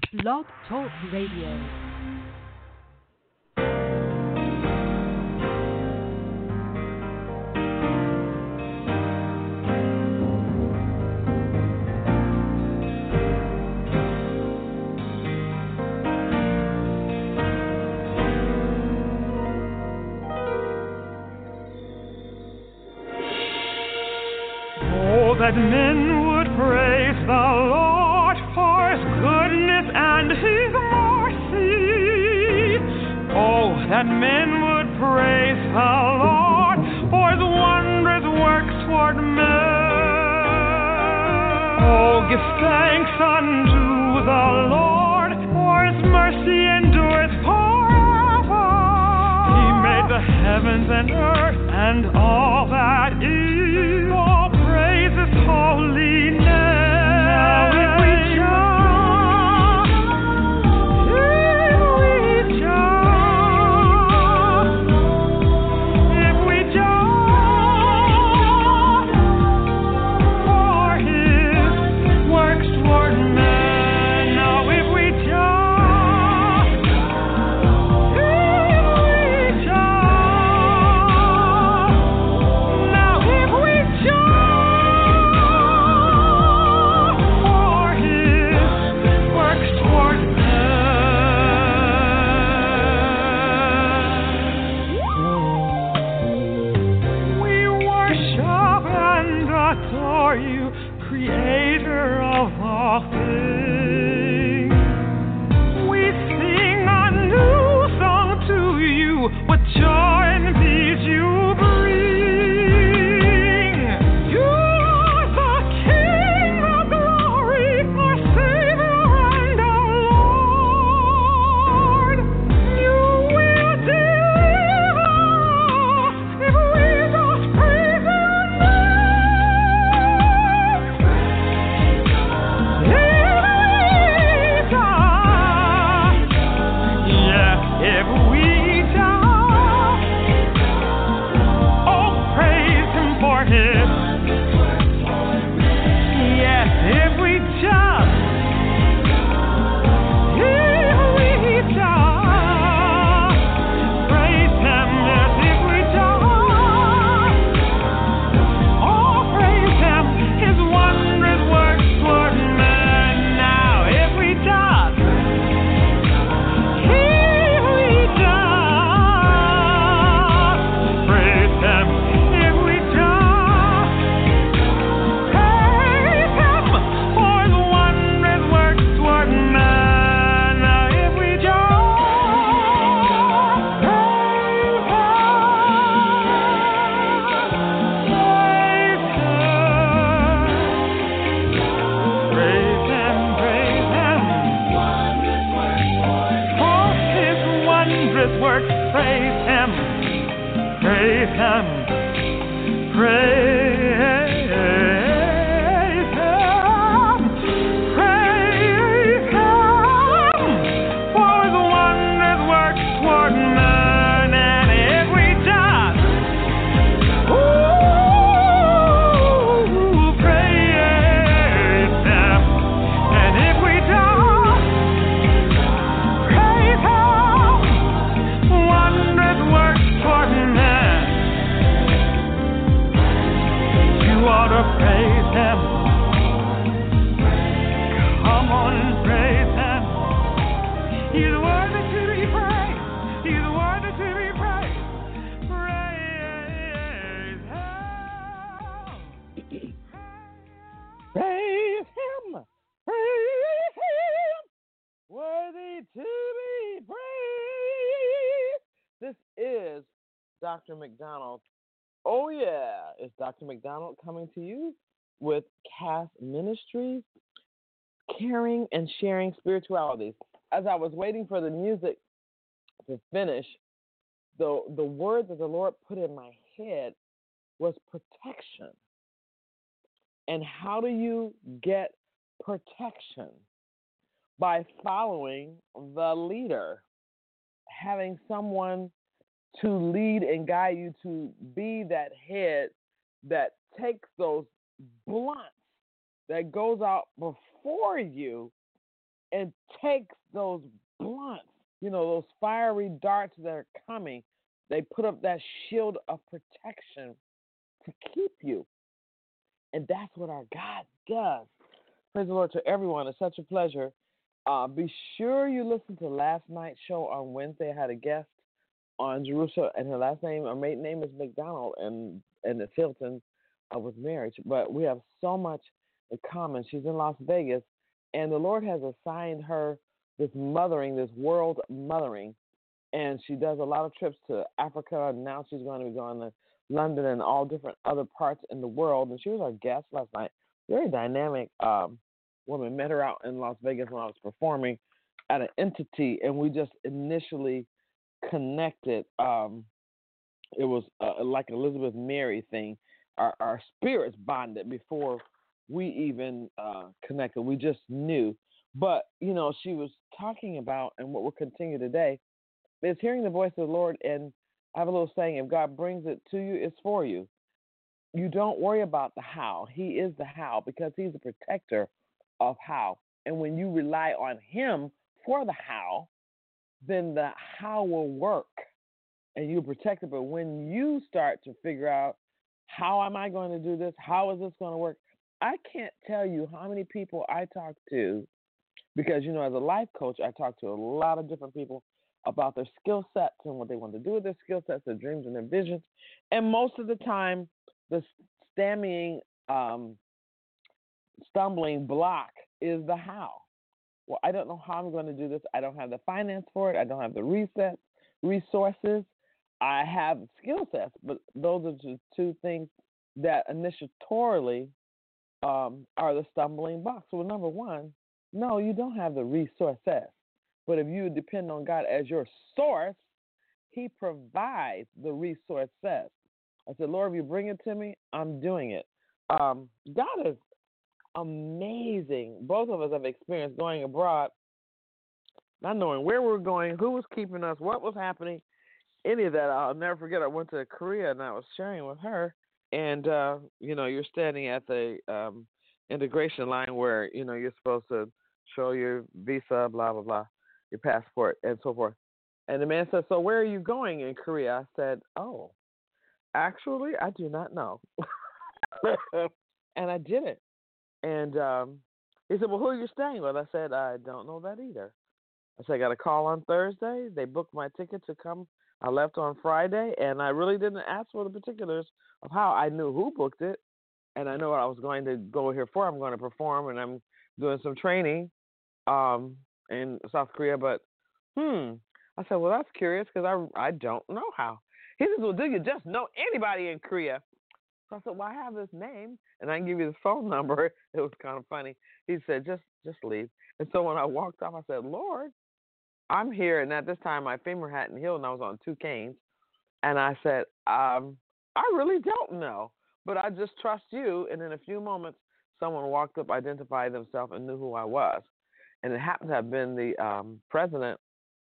Blog Talk Radio. That men would praise the Lord for His goodness and His mercy. Oh, that men would praise the Lord for His wondrous works toward men. Oh, give thanks unto the Lord, for His mercy endureth forever. He made the heavens and earth and all that is. Oh, praise His holy name. Now if we jump, if we jump for His works toward men. Now if we jump, now if we jump. You, creator of all things. We sing a new song to you with joy and peace you bring. You are the King of glory, our Savior and our Lord. You will deliver us if we just praise your name. Dr. McDonald. Oh, yeah, it's Dr. McDonald coming to you with Cast Ministries, caring and sharing spirituality. As I was waiting for the music to finish, the word that the Lord put in my head was protection. And how do you get protection? By following the leader, having someone to lead and guide you to be that head that takes those blunts, that goes out before you and takes those blunts, those fiery darts that are coming. They put up that shield of protection to keep you. And that's what our God does. Praise the Lord to everyone. It's such a pleasure. Be sure you listen to last night's show on Wednesday. I had a guest on Jerusalem, and her maiden name is McDonald, and it's Hilton with marriage. But we have so much in common. She's in Las Vegas, and the Lord has assigned her this mothering, this world mothering. And she does a lot of trips to Africa, and now she's going to be going to London and all different other parts in the world. And she was our guest last night. Very dynamic woman. Met her out in Las Vegas when I was performing at an entity, and we just initially connected. It was like Elizabeth Mary thing. Our spirits bonded before we even connected. We just knew. But, she was talking about, and what we'll continue today, is hearing the voice of the Lord. And I have a little saying, if God brings it to you, it's for you. You don't worry about the how. He is the how, because he's the protector of how. And when you rely on him for the how, then the how will work and you're protected. But when you start to figure out, how am I going to do this? How is this going to work? I can't tell you how many people I talk to, because, as a life coach, I talk to a lot of different people about their skill sets and what they want to do with their skill sets, their dreams and their visions. And most of the time, the stumbling block is the how. Well, I don't know how I'm going to do this. I don't have the finance for it. I don't have the resources. I have skill sets, but those are the two things that initiatorily are the stumbling blocks. So number one, no, you don't have the resources. But if you depend on God as your source, he provides the resources. I said, Lord, if you bring it to me, I'm doing it. God is amazing. Both of us have experienced going abroad, not knowing where we were going, who was keeping us, what was happening, any of that. I'll never forget. I went to Korea, and I was sharing with her, and, you're standing at the integration line where, you're supposed to show your visa, blah, blah, blah, your passport, and so forth. And the man said, so where are you going in Korea? I said, oh, actually, I do not know. And I didn't. And he said, well, who are you staying with? I said, I don't know that either. I said, I got a call on Thursday. They booked my ticket to come. I left on Friday, and I really didn't ask for the particulars of how. I knew who booked it, and I know what I was going to go here for. I'm going to perform, and I'm doing some training in South Korea. But, I said, well, that's curious, because I don't know how. He says, well, do you just know anybody in Korea? So I said, well, I have this name, and I can give you the phone number. It was kind of funny. He said, just leave. And so when I walked off, I said, Lord, I'm here. And at this time, my femur hadn't healed, and I was on 2 canes. And I said, I really don't know, but I just trust you. And in a few moments, someone walked up, identified themselves, and knew who I was. And it happened to have been the president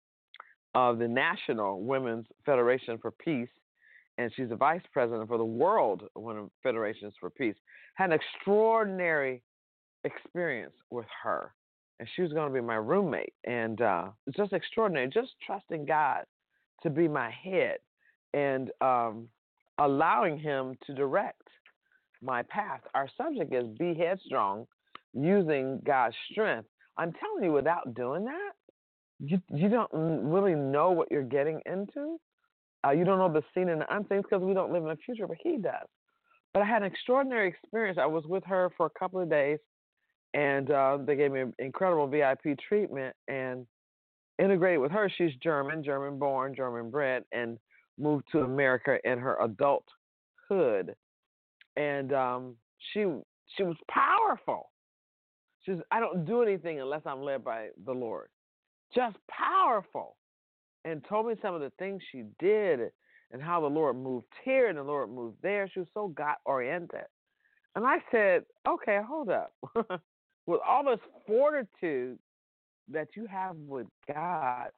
of the National Women's Federation for Peace, and she's the vice president for the World Women's Federations for Peace. Had an extraordinary experience with her, and she was going to be my roommate. And it's just extraordinary, just trusting God to be my head and allowing him to direct my path. Our subject is be headstrong, using God's strength. I'm telling you, without doing that, you don't really know what you're getting into. You don't know the seen and the unseen, because we don't live in the future, but he does. But I had an extraordinary experience. I was with her for a couple of days, and they gave me incredible VIP treatment and integrated with her. She's German born, German bred, and moved to America in her adulthood. And she was powerful. I don't do anything unless I'm led by the Lord. Just powerful. And told me some of the things she did and how the Lord moved here and the Lord moved there. She was so God-oriented. And I said, okay, hold up. With all this fortitude that you have with God,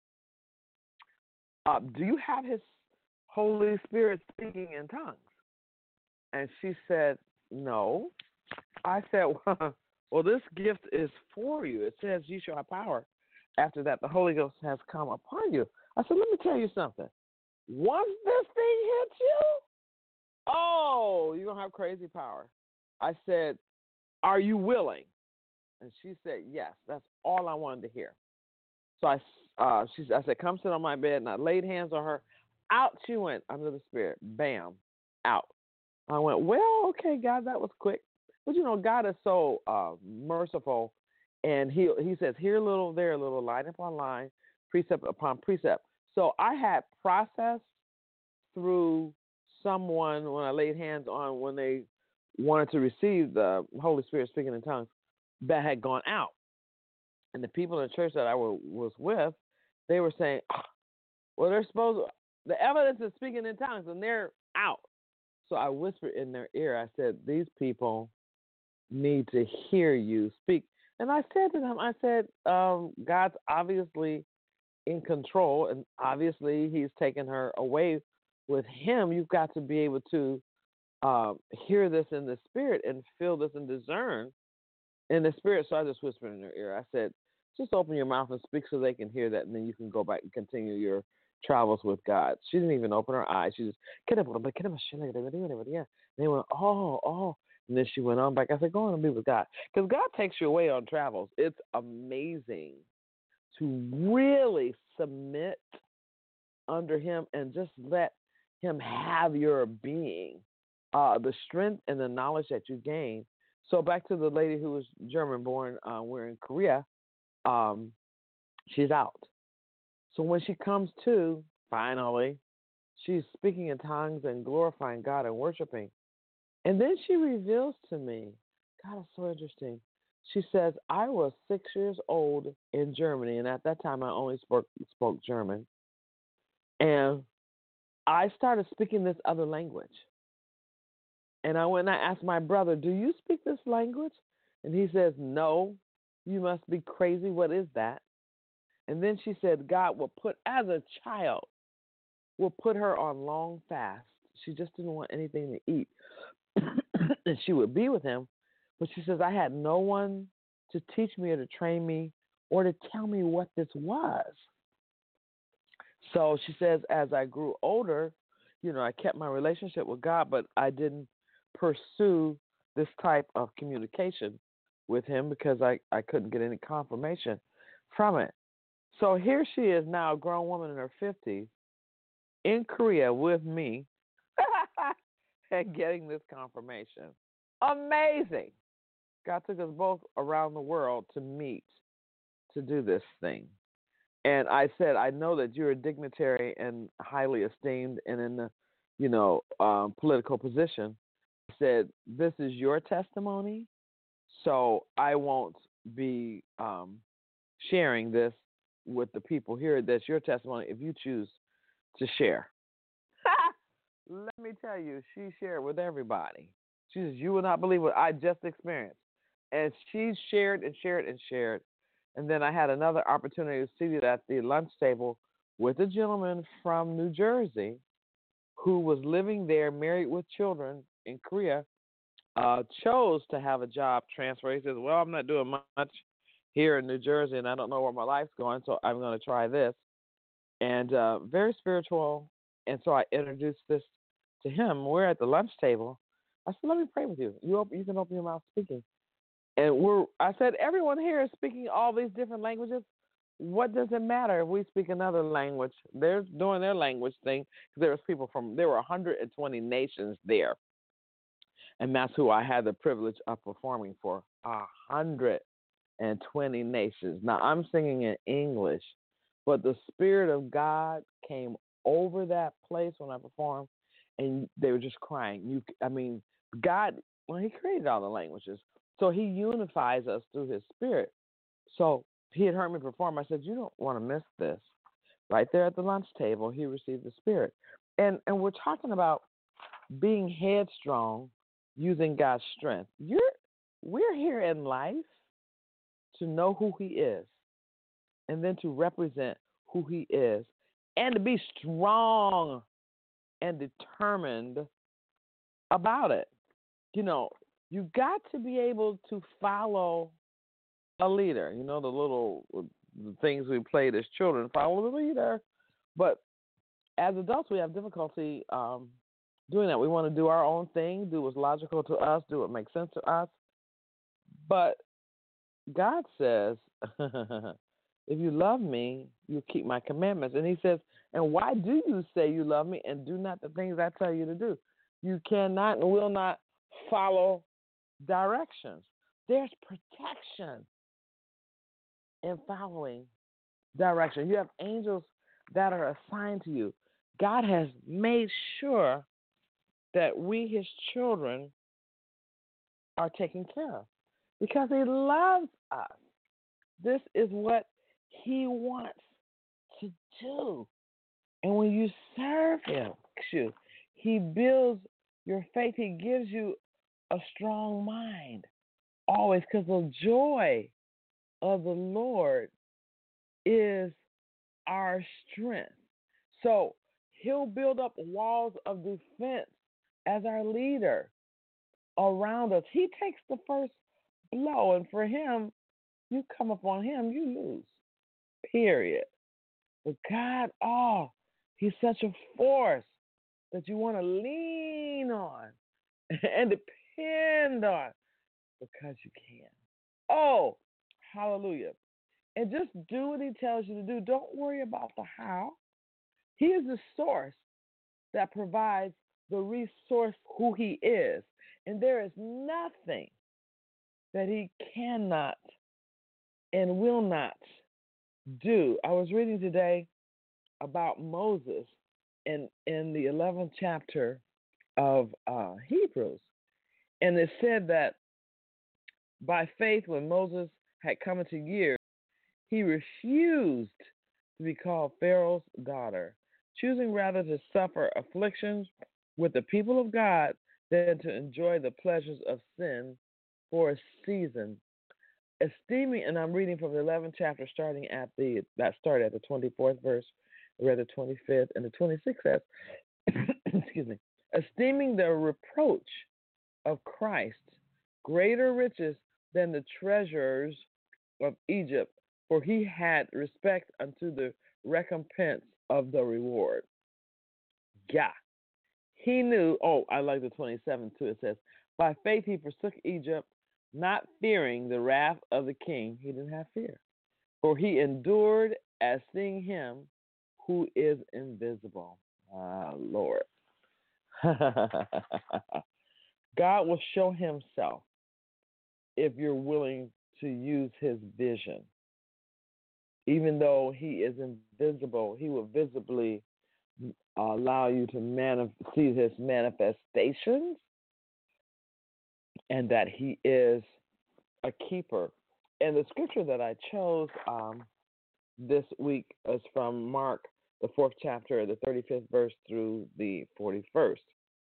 do you have his Holy Spirit speaking in tongues? And she said, no. I said, well, Well, this gift is for you. It says you shall have power. After that, the Holy Ghost has come upon you. I said, let me tell you something. Once this thing hits you, oh, you're going to have crazy power. I said, are you willing? And she said, yes. That's all I wanted to hear. So I said, come sit on my bed. And I laid hands on her. Out she went under the Spirit. Bam, out. I went, well, okay, God, that was quick. But, God is so merciful. And he says, here a little, there a little, line upon line, precept upon precept. So I had processed through someone when I laid hands on when they wanted to receive the Holy Spirit speaking in tongues that had gone out. And the people in the church that I was with, they were saying, well, the evidence is speaking in tongues and they're out. So I whispered in their ear, I said, these people need to hear you speak. And I said to them, God's obviously in control, and obviously he's taken her away with him. You've got to be able to hear this in the Spirit and feel this and discern in the Spirit. So I just whispered in her ear. I said, just open your mouth and speak so they can hear that, and then you can go back and continue your travels with God. She didn't even open her eyes. She just, and they went, oh. And then she went on back. I said, go on and be with God. Because God takes you away on travels. It's amazing to really submit under him and just let him have your being, the strength and the knowledge that you gain. So back to the lady who was German-born, we're in Korea, she's out. So when she comes to, finally, she's speaking in tongues and glorifying God and worshiping. And then she reveals to me, God, it's so interesting. She says, I was 6 years old in Germany, and at that time I only spoke German. And I started speaking this other language. And I went and I asked my brother, do you speak this language? And he says, no, you must be crazy. What is that? And then she said, God will put, as a child, will put her on long fast. She just didn't want anything to eat. And she would be with him. But she says, I had no one to teach me or to train me or to tell me what this was. So she says, as I grew older, I kept my relationship with God, but I didn't pursue this type of communication with him because I couldn't get any confirmation from it. So here she is now, a grown woman in her 50s, in Korea with me, and getting this confirmation. Amazing. God took us both around the world to meet, to do this thing. And I said, I know that you're a dignitary and highly esteemed and in the, political position. I said, this is your testimony, so I won't be sharing this with the people here. That's your testimony if you choose to share. Let me tell you, she shared with everybody. She says, you will not believe what I just experienced. And she shared and shared and shared. And then I had another opportunity to sit at the lunch table with a gentleman from New Jersey who was living there, married with children in Korea, chose to have a job transfer. He says, well, I'm not doing much here in New Jersey, and I don't know where my life's going, so I'm going to try this. And very spiritual. And so I introduced this to him. We're at the lunch table. I said, let me pray with you. You can open your mouth speaking. And I said, everyone here is speaking all these different languages. What does it matter if we speak another language? They're doing their language thing. There were 120 nations there. And that's who I had the privilege of performing for, 120 nations. Now, I'm singing in English, but the Spirit of God came over that place when I performed, and they were just crying. God, he created all the languages. So he unifies us through his Spirit. So he had heard me perform. I said, you don't want to miss this. Right there at the lunch table, he received the Spirit. And we're talking about being headstrong using God's strength. We're here in life to know who he is and then to represent who he is and to be strong and determined about it. You got to be able to follow a leader. You know, the things we played as children, follow the leader. But as adults, we have difficulty doing that. We want to do our own thing, do what's logical to us, do what makes sense to us. But God says, if you love me, you keep my commandments. And he says, and why do you say you love me and do not the things I tell you to do? You cannot and will not follow directions. There's protection in following direction. You have angels that are assigned to you. God has made sure that we, his children, are taken care of because he loves us. This is what he wants to do. And when you serve him, he builds your faith. He gives you a strong mind always, because the joy of the Lord is our strength. So he'll build up walls of defense as our leader around us. He takes the first blow, and for him, you come upon him, you lose. Period. But God, he's such a force that you want to lean on and depend on because you can. Oh, hallelujah. And just do what he tells you to do. Don't worry about the how. He is the source that provides the resource who he is. And there is nothing that he cannot and will not do. I was reading today about Moses in the 11th chapter of Hebrews. And it said that by faith, when Moses had come into years, he refused to be called Pharaoh's daughter, choosing rather to suffer afflictions with the people of God than to enjoy the pleasures of sin for a season. Esteeming, and I'm reading from the 11th chapter, started at the 24th verse, I read the 25th, and the 26th says, excuse me, esteeming the reproach of Christ greater riches than the treasures of Egypt, for he had respect unto the recompense of the reward. Yeah. He knew, I like the 27th too, it says, by faith he forsook Egypt, not fearing the wrath of the king. He didn't have fear. For he endured as seeing him who is invisible. Lord. God will show himself if you're willing to use his vision. Even though he is invisible, he will visibly allow you to see his manifestations, and that he is a keeper. And the scripture that I chose this week is from Mark, the 4th chapter, the 35th verse through the 41st.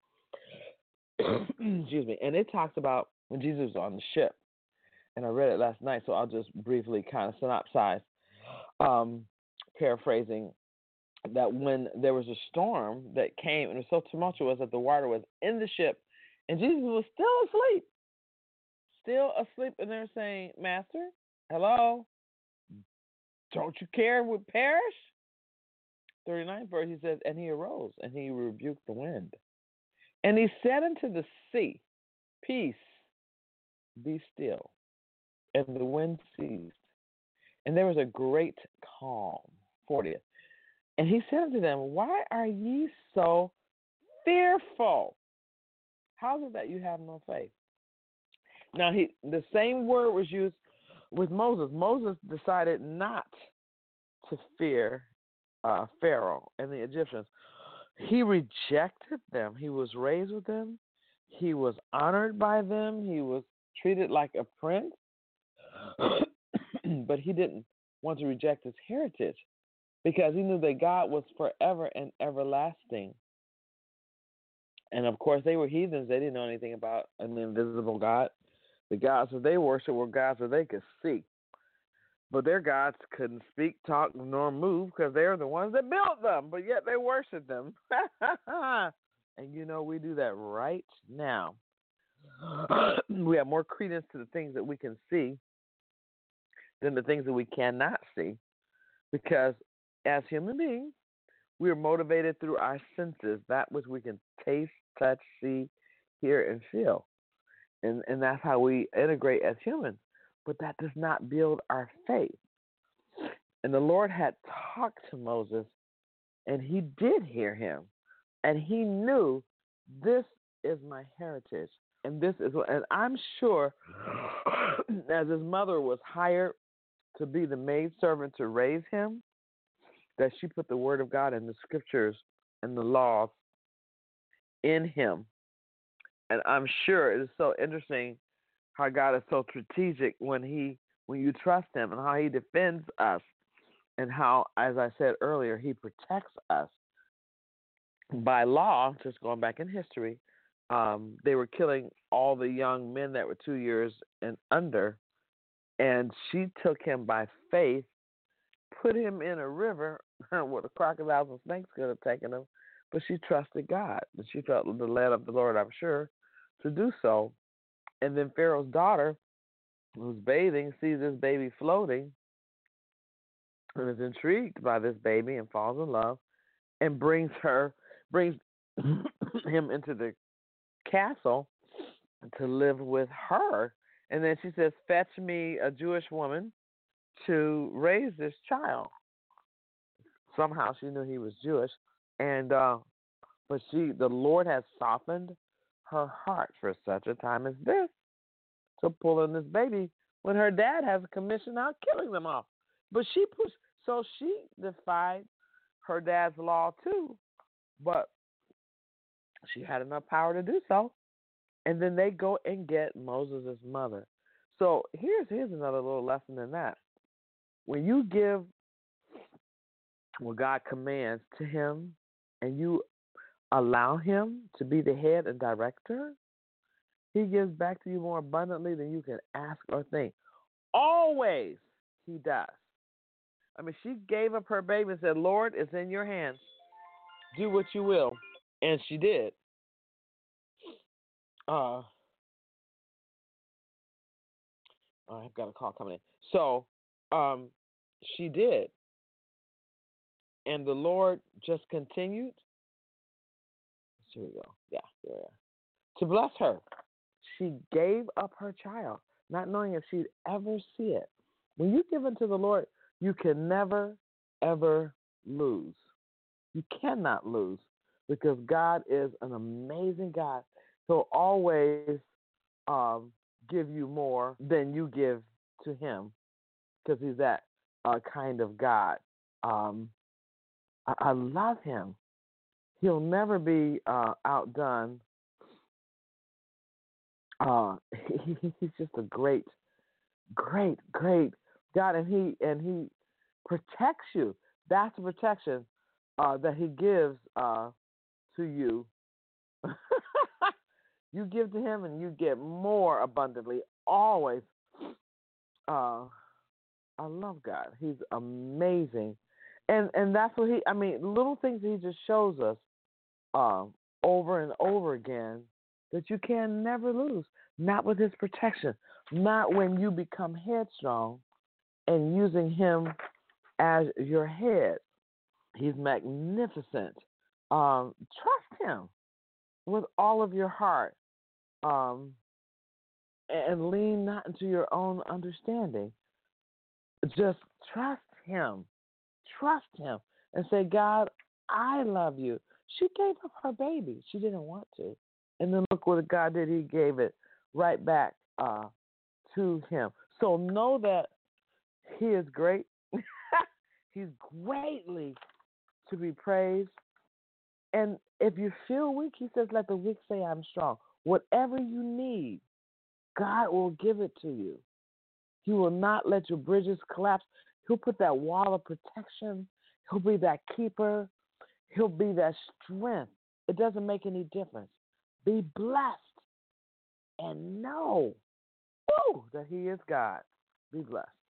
Excuse me. And it talks about when Jesus was on the ship. And I read it last night, so I'll just briefly kind of synopsize, paraphrasing, that when there was a storm that came and it was so tumultuous that the water was in the ship and Jesus was still asleep, and they're saying, Master, hello, don't you care if we perish? 39th verse, he says, and he arose and he rebuked the wind. And he said unto the sea, peace, be still. And the wind ceased. And there was a great calm. 40th. And he said unto them, why are ye so fearful? How is it that you have no faith? Now, the same word was used with Moses. Moses decided not to fear Pharaoh and the Egyptians. He rejected them. He was raised with them. He was honored by them. He was treated like a prince. But he didn't want to reject his heritage because he knew that God was forever and everlasting. And, of course, they were heathens. They didn't know anything about an invisible God. The gods that they worshiped were gods that they could see. But their gods couldn't speak, talk, nor move because they were the ones that built them. But yet they worshiped them. And, we do that right now. We have more credence to the things that we can see than the things that we cannot see, because as human beings, we are motivated through our senses, that which we can taste, touch, see, hear, and feel. And that's how we integrate as humans. But that does not build our faith. And the Lord had talked to Moses, and he did hear him. And he knew, this is my heritage. And this is what, and I'm sure as his mother was hired to be the maidservant to raise him, that she put the word of God and the scriptures and the laws in him. And I'm sure it is so interesting how God is so strategic when you trust him, and how he defends us, and how, as I said earlier, he protects us. By law, just going back in history, they were killing all the young men that were 2 years and under, and she took him by faith, put him in a river where the crocodiles and snakes could have taken him, but she trusted God, and she felt the led of the Lord, I'm sure, to do so. And then Pharaoh's daughter, who's bathing, sees this baby floating and is intrigued by this baby and falls in love, and brings him into the castle to live with her. And then she says, fetch me a Jewish woman to raise this child. Somehow she knew he was Jewish, and but the Lord has softened her heart for such a time as this to pull in this baby when her dad has a commission out killing them all. But she defied her dad's law too, but she had enough power to do so. And then they go and get Moses' mother. So here's another little lesson in that. When you give what God commands to him, and you allow him to be the head and director, he gives back to you more abundantly than you can ask or think. Always he does. I mean, she gave up her baby and said, Lord, it's in your hands. Do what you will. And she did. I've got a call coming in. So she did. And the Lord just continued. Here we go. Yeah, there we are. To bless her. She gave up her child, not knowing if she'd ever see it. When you give unto the Lord, you can never, ever lose. You cannot lose, because God is an amazing God. He'll always give you more than you give to him, because he's that kind of God. I love him. He'll never be outdone. He's just a great, great, great God, and he protects you. That's the protection that he gives to you. You give to him, and you get more abundantly. Always. I love God. He's amazing, and that's what little things he just shows us over and over again, that you can never lose. Not with his protection. Not when you become headstrong and using him as your head. He's magnificent. Trust him with all of your heart, and lean not into your own understanding. Just trust him. Trust him and say, God, I love you. She gave up her baby. She didn't want to. And then look what God did. He gave it right back to him. So know that he is great. He's greatly to be praised. And if you feel weak, he says, let the weak say I'm strong. Whatever you need, God will give it to you. He will not let your bridges collapse. He'll put that wall of protection. He'll be that keeper. He'll be that strength. It doesn't make any difference. Be blessed and know that he is God. Be blessed.